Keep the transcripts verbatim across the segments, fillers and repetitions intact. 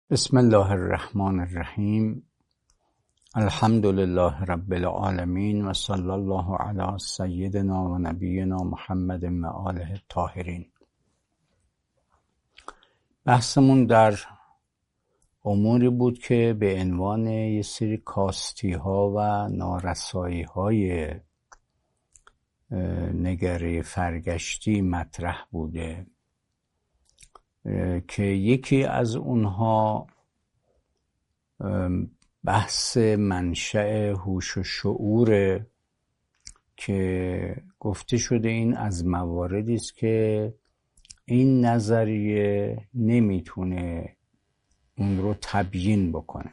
بسم الله الرحمن الرحیم. الحمد لله رب العالمین و صلی الله علی سیدنا و نبینا محمد و آله الطاهرین. بحثمون در اموری بود که به عنوان یه سری کاستی ها و نارسایی های نگره فرگشتی مطرح بوده که یکی از اونها بحث منشأ هوش و شعور که گفته شده این از مواردی است که این نظریه نمیتونه اون رو تبیین بکنه.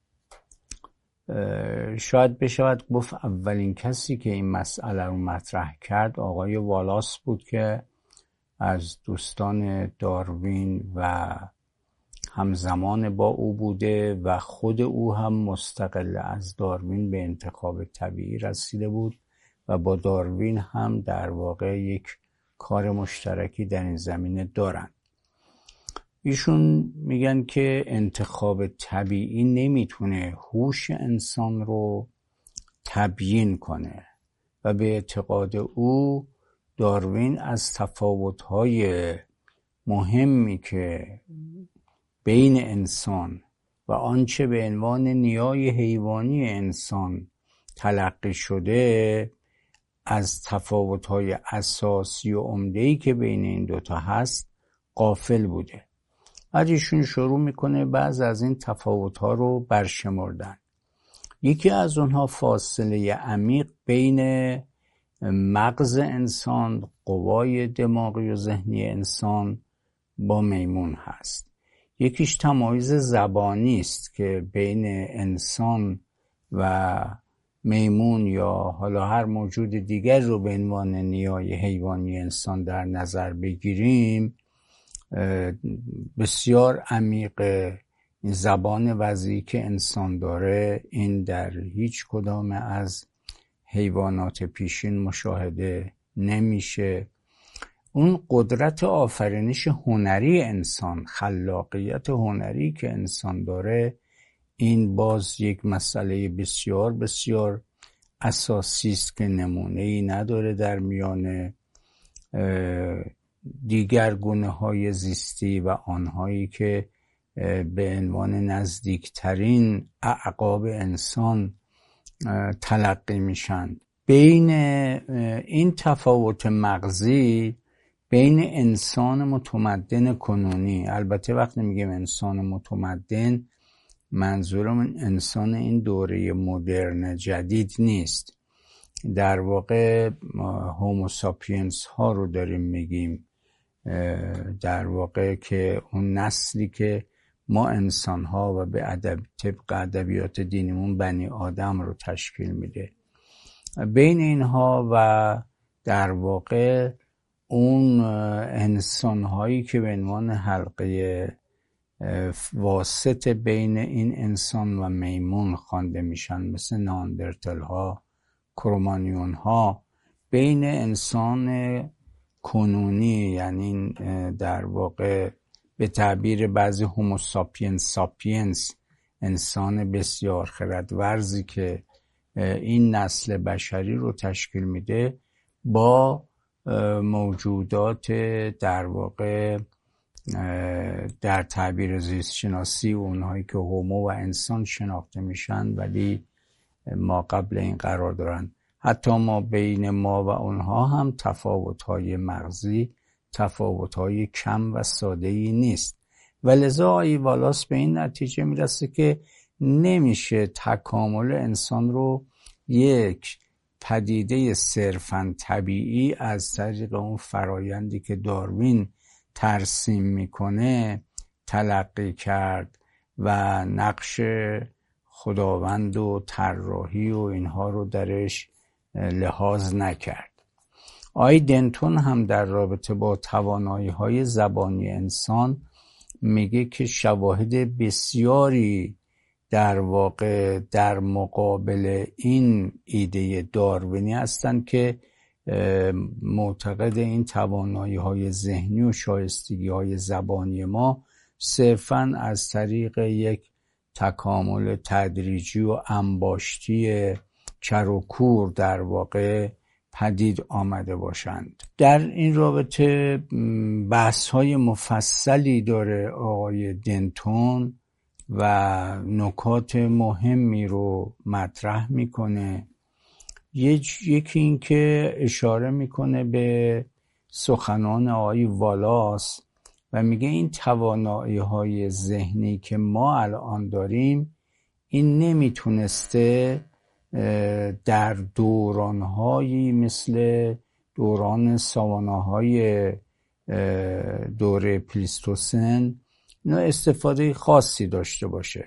شاید بشود گفت اولین کسی که این مسئله رو مطرح کرد آقای والاس بود که از دوستان داروین و همزمان با او بوده و خود او هم مستقل از داروین به انتخاب طبیعی رسیده بود و با داروین هم در واقع یک کار مشترکی در این زمینه دارن. ایشون میگن که انتخاب طبیعی نمیتونه هوش انسان رو تبیین کنه و به اعتقاد او داروین از تفاوت‌های مهمی که بین انسان و آنچه به عنوان نیای حیوانی انسان تلقی شده از تفاوت‌های اساسی و عمده‌ای که بین این دوتا هست غافل بوده. بعد ایشون شروع میکنه بعض از این تفاوت‌ها رو برشمردن. یکی از اونها فاصله عمیق بین مغز انسان، قوای دماغی و ذهنی انسان با میمون هست. یکیش تمایز زبانی است که بین انسان و میمون یا حالا هر موجود دیگر رو به عنوان نیای حیوانی انسان در نظر بگیریم، بسیار عمیق. این زبان وضعی که انسان داره این در هیچ کدام از حیوانات پیشین مشاهده نمیشه. اون قدرت آفرینش هنری انسان، خلاقیت هنری که انسان داره، این باز یک مسئله بسیار بسیار اساسی است که نمونه‌ای نداره در میان دیگر گونه‌های زیستی و آنهایی که به عنوان نزدیکترین اعقاب انسان تلقی میشن. بین این تفاوت مغزی بین انسان متمدن کنونی، البته وقتی میگیم انسان متمدن منظورم انسان این دوره مدرن جدید نیست، در واقع هومو ساپینس ها رو داریم میگیم، در واقع که اون نسلی که ما انسان ها و به ادب طبق ادبیات دینمون بنی آدم رو تشکیل میده. بین اینها و در واقع اون انسان هایی که به عنوان حلقه واسط بین این انسان و میمون خوانده میشن، مثل ناندرتال ها، کرومانیون ها، بین انسان کنونی یعنی در واقع به تعبیر بعضی هومو ساپینس ساپینس انسان بسیار خردورزی که این نسل بشری رو تشکیل میده، با موجودات در واقع در تعبیر زیست شناسی اونهایی که هومو و انسان شناخته میشن ولی ما قبل این قرار دارن. حتی ما بین ما و اونها هم تفاوت‌های مغزی تفاوت‌های کم و ساده‌ای نیست و لذا آقای والاس به این نتیجه میرسه که نمیشه تکامل انسان رو یک پدیده صرفاً طبیعی از طریق اون فرایندی که داروین ترسیم میکنه تلقی کرد و نقش خداوند و طراحی و اینها رو درش لحاظ نکرد. آقای دنتون هم در رابطه با توانایی‌های زبانی انسان میگه که شواهد بسیاری در واقع در مقابل این ایده داروینی هستند که معتقد این توانایی‌های ذهنی و شایستگی‌های زبانی ما صرفاً از طریق یک تکامل تدریجی و انباشتی کر و کور در واقع پدید آمده باشند. در این رابطه بحث‌های مفصلی داره آقای دنتون و نکات مهمی رو مطرح میکنه. یکی این که اشاره میکنه به سخنان آقای والاس و میگه این توانایی‌های ذهنی که ما الان داریم این نمیتونسته در دورانهایی مثل دوران ساواناهای دوره پلیستوسن اینا استفاده خاصی داشته باشه.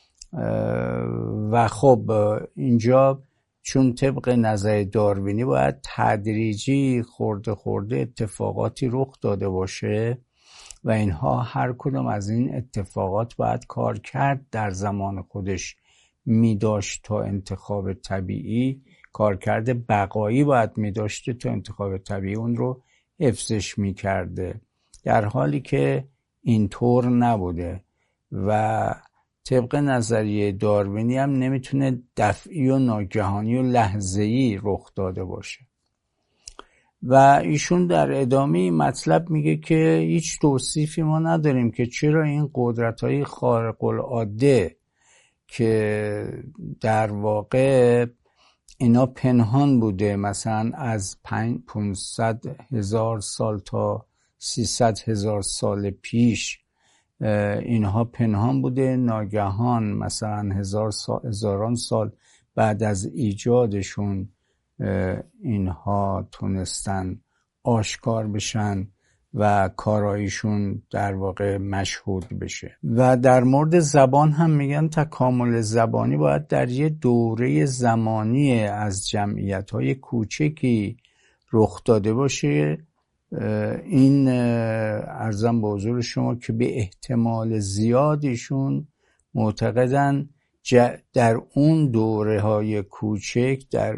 و خب اینجا چون طبق نظر داروینی باید تدریجی خورده خورده اتفاقاتی رخ داده باشه و اینها هر کدوم از این اتفاقات باید کار کرد در زمان خودش می داشت تا انتخاب طبیعی، کارکرد بقایی باید می داشته تا انتخاب طبیعی اون رو حفظش می کرده، در حالی که اینطور نبوده و طبق نظریه داروینی هم نمیتونه دفعی و ناگهانی و لحظه‌ای رخ داده باشه. و ایشون در ادامه مطلب میگه که هیچ توصیفی ما نداریم که چرا این قدرت‌های خارق العاده که در واقع اینا پنهان بوده، مثلا از پانصد هزار سال تا سیصد هزار سال پیش اینها پنهان بوده، ناگهان مثلا هزار سال، هزاران سال بعد از ایجادشون اینها تونستن آشکار بشن و کارایشون در واقع مشهود بشه. و در مورد زبان هم میگن تکامل زبانی باید در یه دوره زمانی از جمعیت‌های کوچکی رخ داده باشه. این عرضم به حضور شما که به احتمال زیادشون معتقدن در اون دوره های کوچک در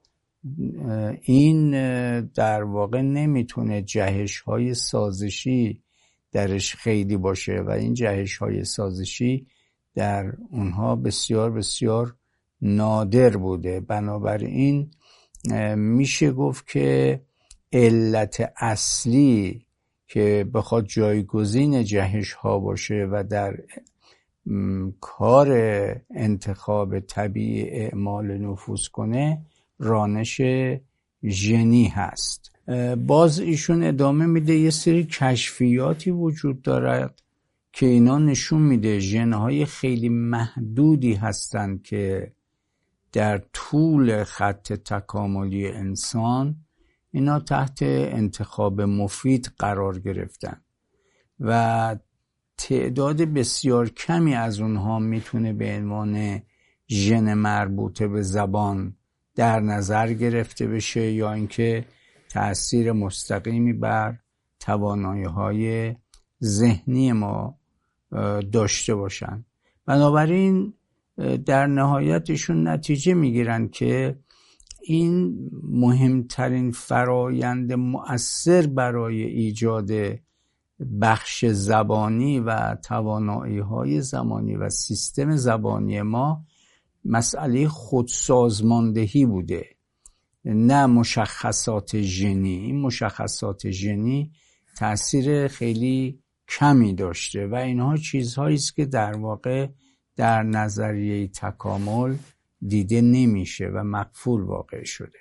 این در واقع نمیتونه جهش های سازشی درش خیلی باشه و این جهش های سازشی در اونها بسیار بسیار نادر بوده. بنابراین میشه گفت که علت اصلی که بخواد جایگزین جهش ها باشه و در کار انتخاب طبیعی اعمال نفوذ کنه رانش ژنی هست. باز ایشون ادامه میده یه سری کشفیاتی وجود دارد که اینا نشون میده ژن‌های خیلی محدودی هستند که در طول خط تکاملی انسان اینا تحت انتخاب مفید قرار گرفتن و تعداد بسیار کمی از اونها میتونه به عنوان ژن مربوطه به زبان در نظر گرفته بشه یا اینکه تأثیر مستقیمی بر توانایی‌های ذهنی ما داشته باشن. بنابراین در نهایتشون نتیجه میگیرن که این مهمترین فرایند مؤثر برای ایجاد بخش زبانی و توانایی‌های زبانی و سیستم زبانی ما مسئله خودسازماندهی بوده، نه مشخصات ژنی. این مشخصات ژنی تأثیر خیلی کمی داشته و اینها چیزهایی است که در واقع در نظریه تکامل دیده نمیشه و مقفول واقع شده.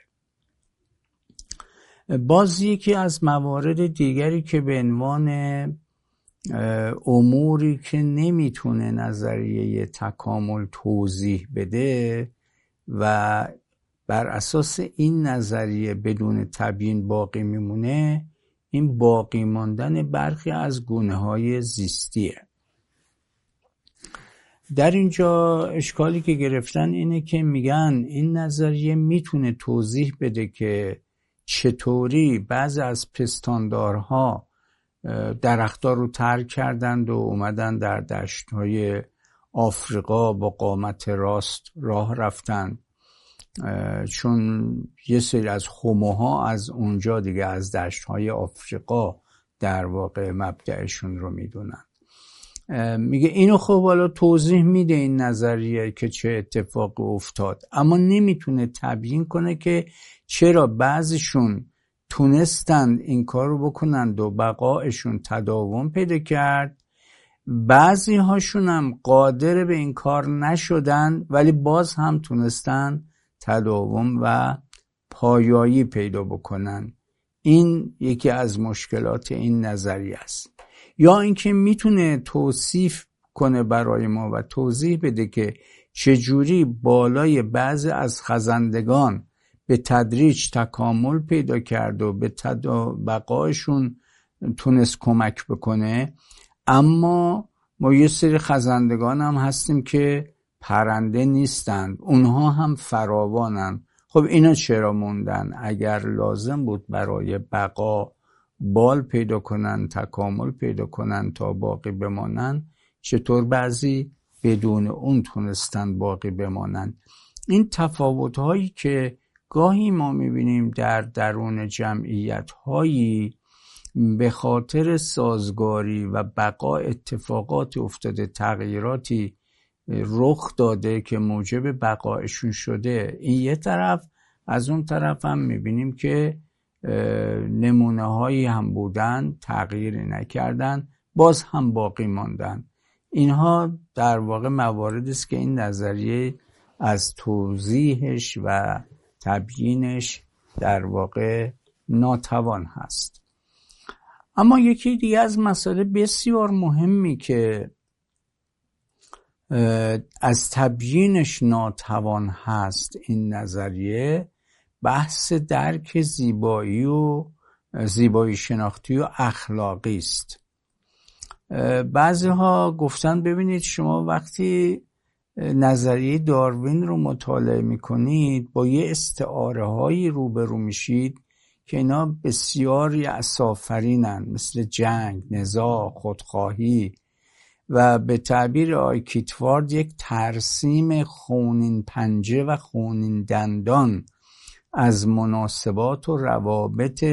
باز یکی از موارد دیگری که به عنوان اموری که نمیتونه نظریه تکامل توضیح بده و بر اساس این نظریه بدون تبیین باقی میمونه، این باقی ماندن برخی از گونه‌های زیستیه. در اینجا اشکالی که گرفتن اینه که میگن این نظریه میتونه توضیح بده که چطوری بعضی از پستاندارها درخت‌ها رو ترک کردند و اومدن در دشت‌های آفریقا با قامت راست راه رفتن، چون یه سری از هوموها از اونجا دیگه از دشت‌های آفریقا در واقع مبدأشون رو میدونن. میگه اینو خب حالا توضیح میده این نظریه که چه اتفاقی افتاد، اما نمیتونه تبیین کنه که چرا بعضیشون تونستند این کار رو بکنند و بقایشون تداوم پیدا کرد، بعضی هاشون هم قادر به این کار نشدن ولی باز هم تونستن تداوم و پایایی پیدا بکنن. این یکی از مشکلات این نظریه است. یا اینکه میتونه توصیف کنه برای ما و توضیح بده که چجوری بالای بعضی از خزندگان به تدریج تکامل پیدا کرد و به بقایشون تونست کمک بکنه، اما ما یه سری خزندگان هم هستیم که پرنده نیستند، اونها هم فراوانن. خب اینا چرا موندن؟ اگر لازم بود برای بقا بال پیدا کنن، تکامل پیدا کنن تا باقی بمانن، چطور بعضی بدون اون تونستن باقی بمانن؟ این تفاوت هایی که گاهی ما میبینیم در درون جمعیت هایی به خاطر سازگاری و بقا اتفاقات افتاده، تغییراتی رخ داده که موجب بقایشون شده، این یه طرف. از اون طرف هم میبینیم که نمونه هایی هم بودن تغییری نکردن باز هم باقی ماندن. اینها در واقع مواردی است که این نظریه از توضیحش و تبیینش در واقع ناتوان هست. اما یکی دیگه از مسائل بسیار مهمی که از تبیینش ناتوان هست این نظریه، بحث درک زیبایی و زیبایی شناختی و اخلاقی است. بعضی ها گفتن ببینید شما وقتی نظریه داروین رو مطالعه میکنید با یه استعاره هایی روبرو میشید که اینا بسیار یأس‌آفرینن، مثل جنگ، نزاع، خودخواهی و به تعبیر آقای کیتوارد یک ترسیم خونین پنجه و خونین دندان از مناسبات و روابط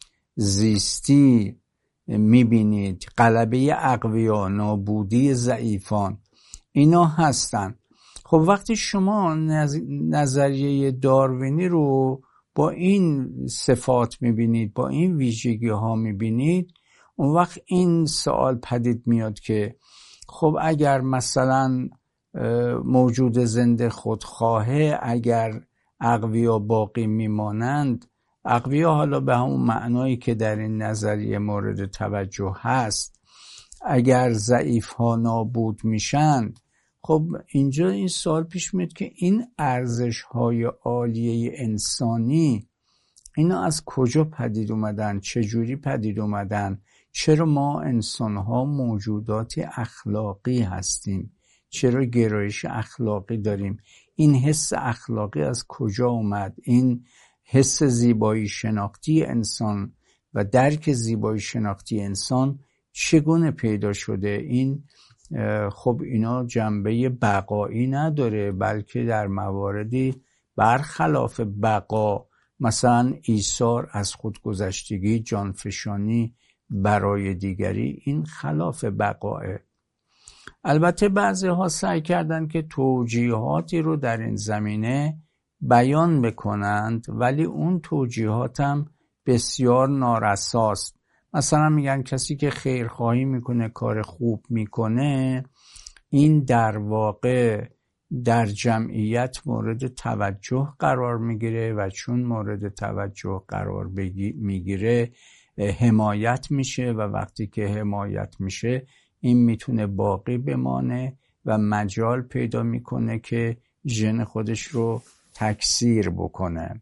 زیستی میبینید. غلبه اقویا، نابودی ضعیفان، اینا هستن. خب وقتی شما نظریه داروینی رو با این صفات میبینید، با این ویژگی ها میبینید، اون وقت این سوال پدید میاد که خب اگر مثلا موجود زنده خودخواهه، اگر اقویا باقی میمانند، اقویا حالا به همون معنایی که در این نظریه مورد توجه هست، اگر ضعیف ها نابود میشن، خب اینجا این سوال پیش میاد که این ارزش های عالیه انسانی اینا از کجا پدید اومدن؟ چجوری پدید اومدن؟ چرا ما انسان ها موجودات اخلاقی هستیم؟ چرا گرایش اخلاقی داریم؟ این حس اخلاقی از کجا اومد؟ این حس زیبایی شناختی انسان و درک زیبایی شناختی انسان چگونه پیدا شده؟ این خب اینا جنبه بقایی نداره، بلکه در مواردی برخلاف بقا، مثلا ایثار از خودگذشتگی، جانفشانی برای دیگری، این خلاف بقاه. البته بعضی ها سعی کردند که توجیهاتی رو در این زمینه بیان بکنند، ولی اون توجیهات هم بسیار نارساست. مثلا میگن کسی که خیرخواهی میکنه، کار خوب میکنه، این در واقع در جمعیت مورد توجه قرار میگیره و چون مورد توجه قرار میگیره حمایت میشه و وقتی که حمایت میشه این میتونه باقی بمانه و مجال پیدا میکنه که ژن خودش رو تکثیر بکنه.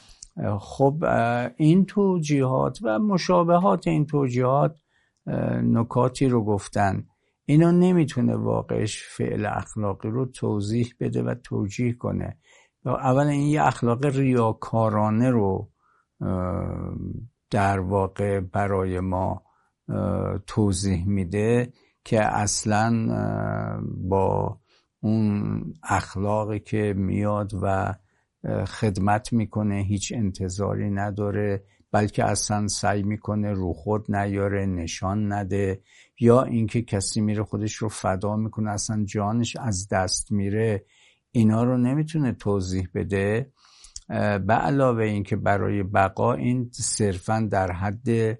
خب این توجیهات و مشابهات این توجیهات نکاتی رو گفتن، اینا نمیتونه واقعش فعل اخلاقی رو توضیح بده و توجیه کنه. اولا این یه اخلاق ریاکارانه رو در واقع برای ما توضیح میده که اصلا با اون اخلاقی که میاد و خدمت میکنه هیچ انتظاری نداره، بلکه اصلا سعی میکنه رو خود نیاره، نشان نده یا اینکه کسی میره خودش رو فدا میکنه اصلا جانش از دست میره، اینا رو نمیتونه توضیح بده. به علاوه اینکه برای بقا این صرفا در حد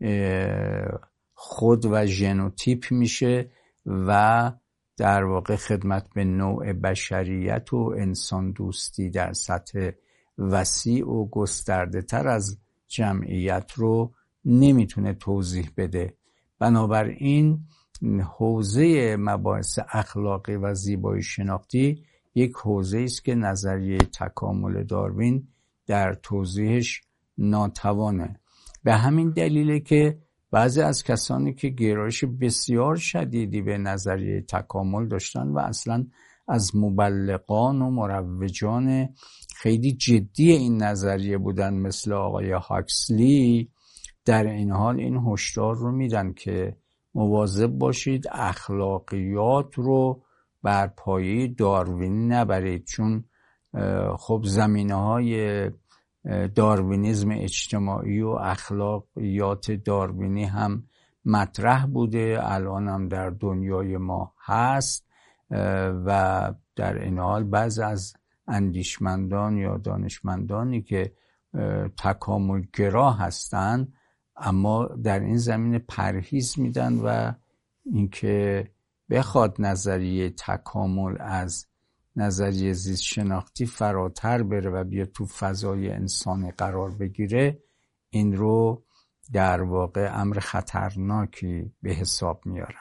خود و ژنوتیپ میشه و در واقع خدمت به نوع بشریت و انسان دوستی در سطح وسیع و گسترده تر از جمعیت رو نمیتونه توضیح بده. بنابراین حوزه مباحث اخلاقی و زیبایی شناختی یک حوزه است که نظریه تکامل داروین در توضیحش ناتوانه. به همین دلیله که بعضی از کسانی که گرایش بسیار شدیدی به نظریه تکامل داشتن و اصلا از مبلغان و مروجان خیلی جدی این نظریه بودن مثل آقای هاکسلی، در این حال این هشدار رو میدن که مواظب باشید اخلاقیات رو بر پایه داروینی نبرید، چون خب زمینه‌های داروینیسم اجتماعی و اخلاقیات داروینی هم مطرح بوده، الان هم در دنیای ما هست و در این حال بعضی از اندیشمندان یا دانشمندانی که تکاملگرا هستند اما در این زمینه پرهیز میدن و اینکه بخواد نظریه تکامل از نظریه زیست شناختی فراتر بره و بیا تو فضای انسانی قرار بگیره، این رو در واقع امر خطرناکی به حساب میارند.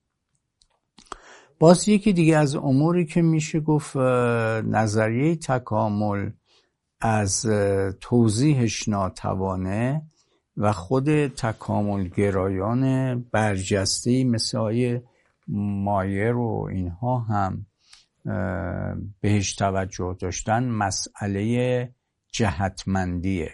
باز یکی دیگه از اموری که میشه گفت نظریه تکامل از توضیحش ناتوانه و خود تکامل گرایان برجسته‌ای مثل آقای مایر و اینها هم بهش توجه داشتن، مسئله جهتمندیه.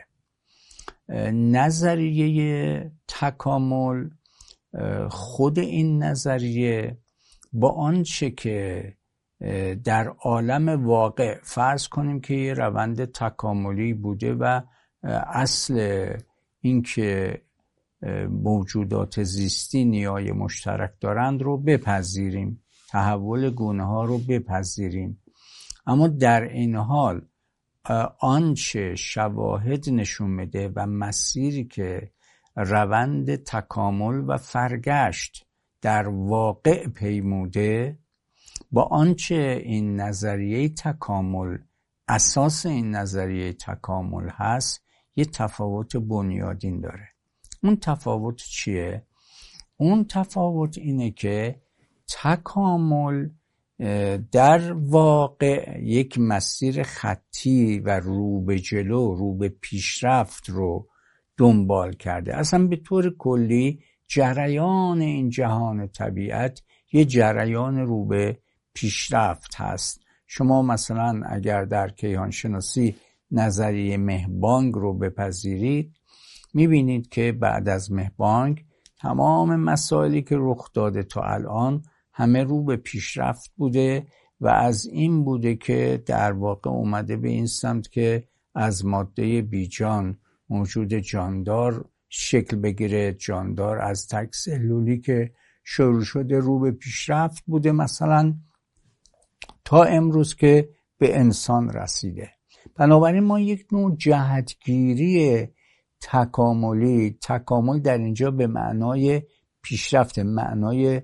نظریه تکامل خود این نظریه با آنچه که در عالم واقع فرض کنیم که یه روند تکاملی بوده و اصل اینکه موجودات زیستی نیای مشترک دارند رو بپذیریم، تحول گونه ها رو بپذیریم، اما در این حال آنچه شواهد نشون میده و مسیری که روند تکامل و فرگشت در واقع پیموده با آنچه این نظریه تکامل اساس این نظریه تکامل هست یه تفاوت بنیادین داره. اون تفاوت چیه؟ اون تفاوت اینه که تکامل در واقع یک مسیر خطی و رو به جلو، رو به پیشرفت رو دنبال کرده. اصلا به طور کلی جریان این جهان طبیعت یه جریان رو به پیشرفت هست. شما مثلا اگر در کیهان شناسی نظریه مهبانگ رو بپذیرید، میبینید که بعد از مهبانگ تمام مسائلی که رخ داده تا الان همه رو به پیشرفت بوده و از این بوده که در واقع اومده به این سمت که از ماده بیجان موجود جاندار شکل بگیره. جاندار از تک سلولی که شروع شده رو به پیشرفت بوده مثلا تا امروز که به انسان رسیده. بنابراین ما یک نوع جهتگیری تکاملی، تکامل در اینجا به معنای پیشرفت، معنای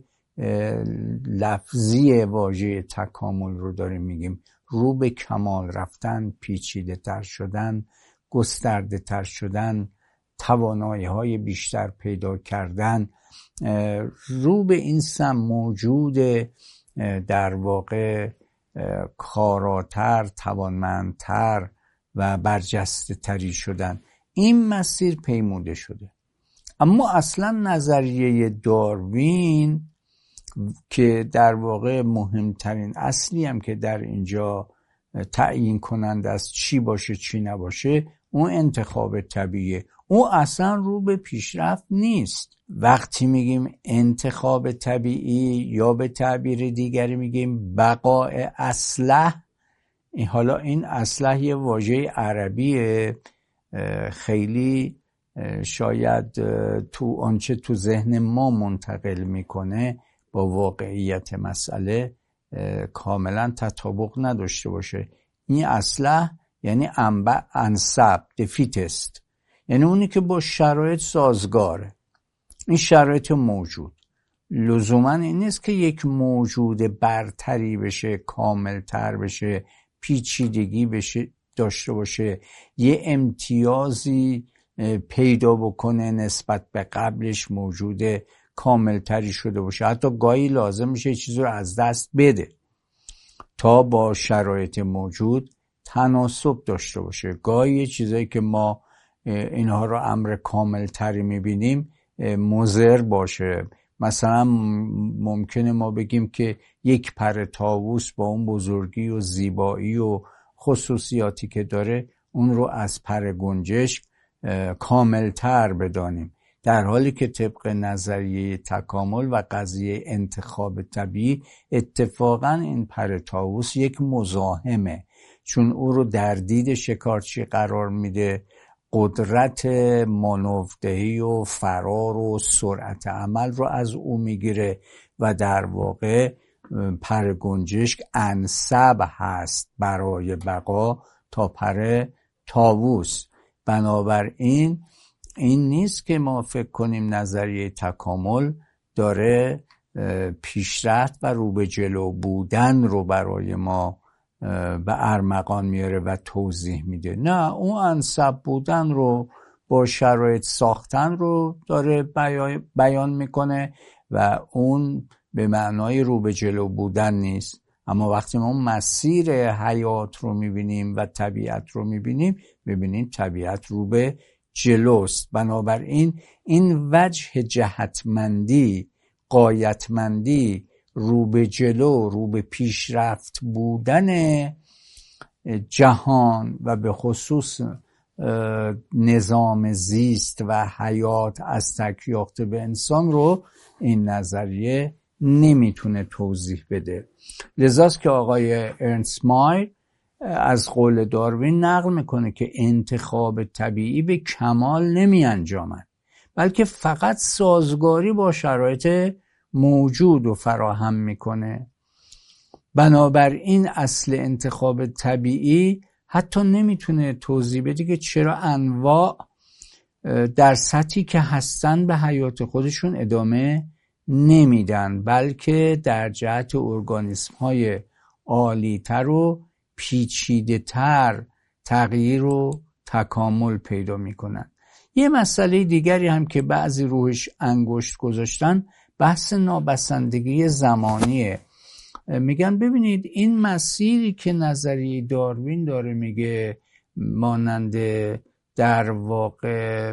لفظی واژه تکامل رو داریم میگیم، رو به کمال رفتن، پیچیده تر شدن، گسترده تر شدن، توانایی های بیشتر پیدا کردن، رو به این سم موجود در واقع کاراتر، توانمندتر و برجسته تری شدن. این مسیر پیموده شده. اما اصلا نظریه داروین که در واقع مهمترین اصلی هم که در اینجا تعیین کنند از چی باشه چی نباشه، اون انتخاب طبیعیه. اون اصلا رو به پیشرفت نیست. وقتی میگیم انتخاب طبیعی یا به تعبیر دیگری میگیم بقاء اصلح، این حالا این اصلح یه واژه عربیه خیلی شاید تو آنچه تو ذهن ما منتقل میکنه با واقعیت مسئله کاملا تطابق نداشته باشه. این اسلح یعنی انبع انسب دفیتست، یعنی اونی که با شرایط سازگاره. این شرایط موجود لزوما این نیست که یک موجود برتری بشه، کاملتر بشه، پیچیدگی بشه داشته باشه، یه امتیازی پیدا بکنه نسبت به قبلش موجود کاملتری شده باشه. حتی گاهی لازم میشه چیزی رو از دست بده تا با شرایط موجود تناسب داشته باشه. گاهی چیزایی که ما اینها رو امر کاملتری میبینیم مضر باشه. مثلا ممکنه ما بگیم که یک پر طاووس با اون بزرگی و زیبایی و خصوصیاتی که داره اون رو از پر گنجشک کاملتر بدانیم، در حالی که طبق نظریه تکامل و قضیه انتخاب طبیعی اتفاقا این پر طاووس یک مزاحمه، چون او رو در دید شکارچی قرار میده، قدرت مانوردهی و فرار و سرعت عمل رو از او میگیره و در واقع پر گنجشک انسب هست برای بقا تا پر طاووس. بنابراین این نیست که ما فکر کنیم نظریه تکامل داره پیشرفت و رو به جلو بودن رو برای ما به ارمغان میاره و توضیح میده. نه، اون انسب بودن رو با شرایط ساختن رو داره بیان میکنه و اون به معنای رو به جلو بودن نیست. اما وقتی ما مسیر حیات رو میبینیم و طبیعت رو میبینیم، میبینیم طبیعت رو به جلوست. بنابراین این وجه جهتمندی، غایتمندی، رو به جلو، رو به پیشرفت بودن جهان و به خصوص نظام زیست و حیات از تک یافته به انسان رو این نظریه نمیتونه توضیح بده. لذاست که آقای ارنست مایر از قول داروین نقل میکنه که انتخاب طبیعی به کمال نمی انجامد، بلکه فقط سازگاری با شرایط موجود رو فراهم میکنه. بنابراین اصل انتخاب طبیعی حتی نمیتونه توضیح بده که چرا انواع در سطحی که هستن به حیات خودشون ادامه نمیدن، بلکه در جهت ارگانیسم های عالی تر و پیچیده تر تغییر و تکامل پیدا میکنن. یه مسئله دیگری هم که بعضی روش انگشت گذاشتن بحث نابسندگی زمانیه. میگن ببینید این مسیری که نظریه داروین داره میگه، مانند در واقع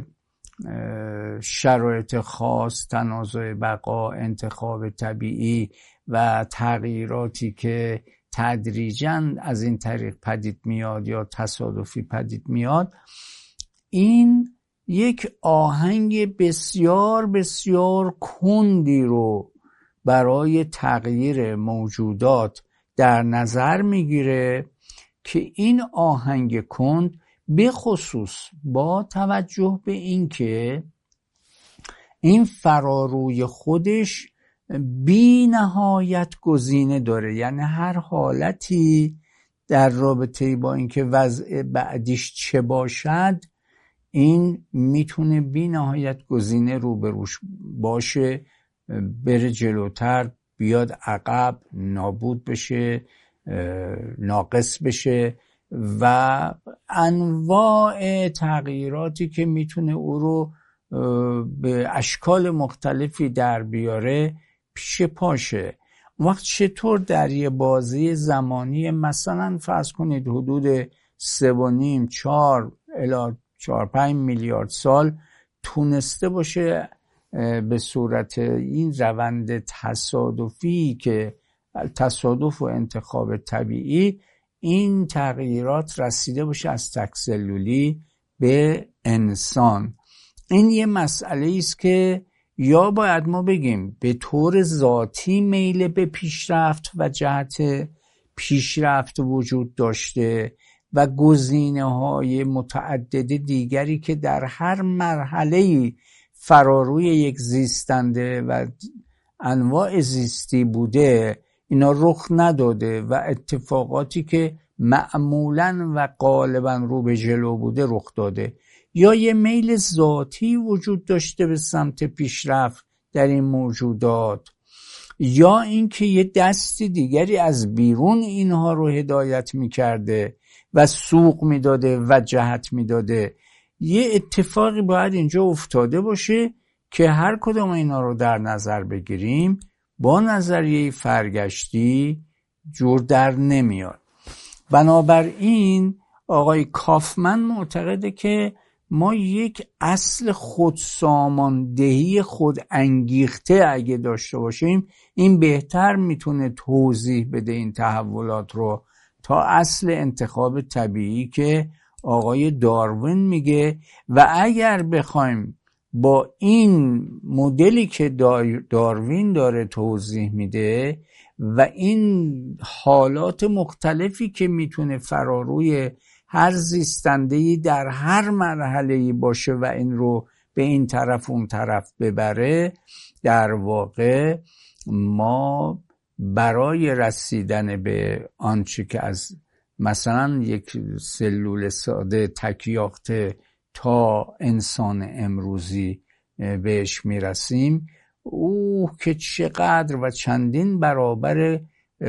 شرایط خاص، تنازع بقا، انتخاب طبیعی و تغییراتی که تدریجاً از این طریق پدید میاد یا تصادفی پدید میاد، این یک آهنگ بسیار بسیار کندی رو برای تغییر موجودات در نظر میگیره که این آهنگ کند به خصوص با توجه به این که این فراروی خودش بی نهایت گزینه داره، یعنی هر حالتی در رابطه با اینکه وضع بعدیش چه باشد، این میتونه بی نهایت گزینه روبروش باشه، بره جلوتر، بیاد عقب، نابود بشه، ناقص بشه و انواع تغییراتی که میتونه او رو به اشکال مختلفی در بیاره پیش پاشه. وقت چطور در یه بازی زمانی مثلا فرض کنید حدود سه و نیم چهار الی چهار پنج میلیارد سال تونسته باشه به صورت این روند تصادفی که تصادف و انتخاب طبیعی این تغییرات رسیده باشه از تک سلولی به انسان. این یه مسئله است که یا باید ما بگیم به طور ذاتی میل به پیشرفت و جهت پیشرفت وجود داشته و گزینه‌های متعدد دیگری که در هر مرحله فراروی یک زیستنده و انواع زیستی بوده اینا رخ نداده و اتفاقاتی که معمولاً و غالباً رو به جلو بوده رخ داده، یا یه میل ذاتی وجود داشته به سمت پیشرفت در این موجودات، یا اینکه یه دست دیگری از بیرون اینها رو هدایت میکرده و سوق میداده و جهت میداده. یه اتفاقی باید اینجا افتاده باشه که هر کدام اینا رو در نظر بگیریم با نظریه فرگشتی جور در نمیاد. بنابراین آقای کافمن معتقده که ما یک اصل خودساماندهی خود انگیخته اگه داشته باشیم این بهتر میتونه توضیح بده این تحولات رو تا اصل انتخاب طبیعی که آقای داروین میگه. و اگر بخوایم با این مدلی که داروین داره توضیح میده و این حالات مختلفی که میتونه فراروی هر زیستنده‌ای در هر مرحله‌ای باشه و این رو به این طرف اون طرف ببره، در واقع ما برای رسیدن به آنچه که از مثلا یک سلول ساده تکیاخته تا انسان امروزی بهش میرسیم، او که چقدر و چندین برابر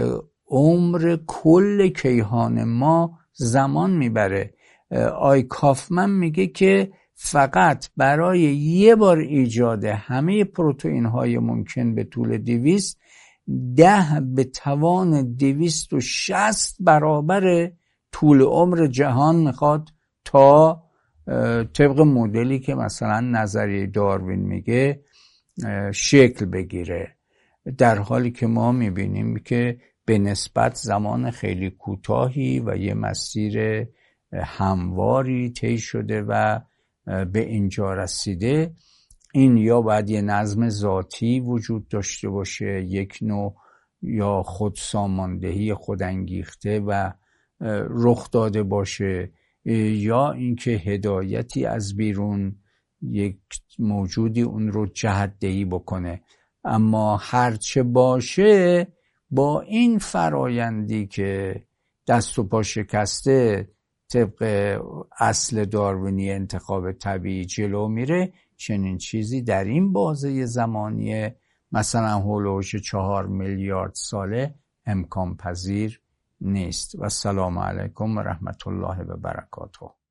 عمر کل کیهان ما زمان میبره. آی کافمن میگه که فقط برای یه بار ایجاد همه پروتئین های ممکن به طول دویست ده به توان دویست و شصت برابر طول عمر جهان میخواد تا طبق مدلی که مثلا نظریه داروین میگه شکل بگیره، در حالی که ما میبینیم که به نسبت زمان خیلی کوتاهی و یه مسیر همواری طی شده و به اینجا رسیده. این یا باید یه نظم ذاتی وجود داشته باشه، یک نوع یا خودساماندهی خودانگیخته و رخ داده باشه، یا اینکه هدایتی از بیرون یک موجودی اون رو جهت‌دهی بکنه. اما هرچه باشه با این فرایندی که دست و پا شکسته طبق اصل داروینی انتخاب طبیعی جلو میره، چنین چیزی در این بازه زمانی مثلا هولوش چهار میلیارد ساله امکان پذیر نیست. و السلام علیکم و رحمت الله و برکاته.